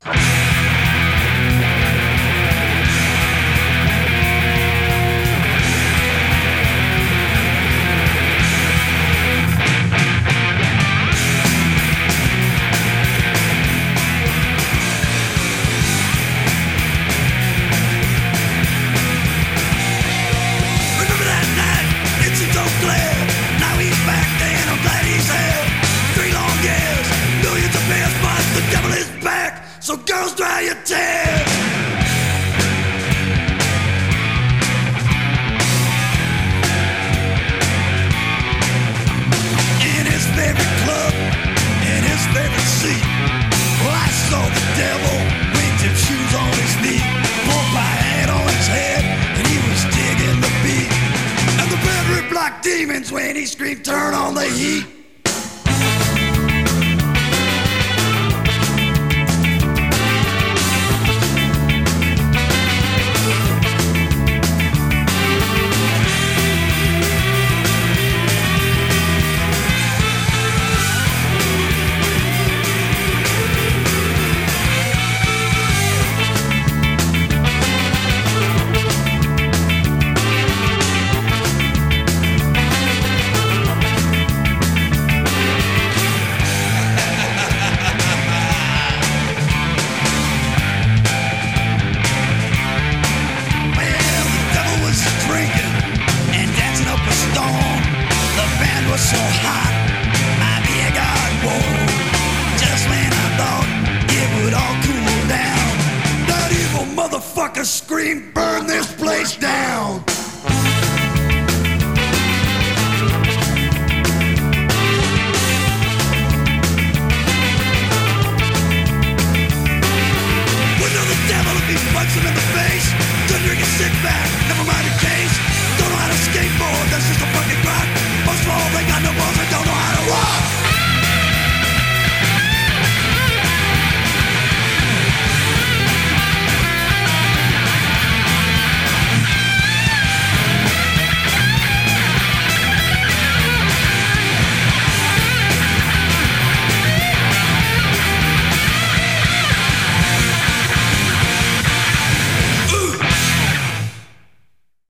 So girls, dry your tears. In his favorite club, in his favorite seat, well, I saw the devil, wingtip shoes on his feet, porcupine hat on his head, and he was digging the beat. And the bed ripped like demons when he screamed, "Turn on the heat."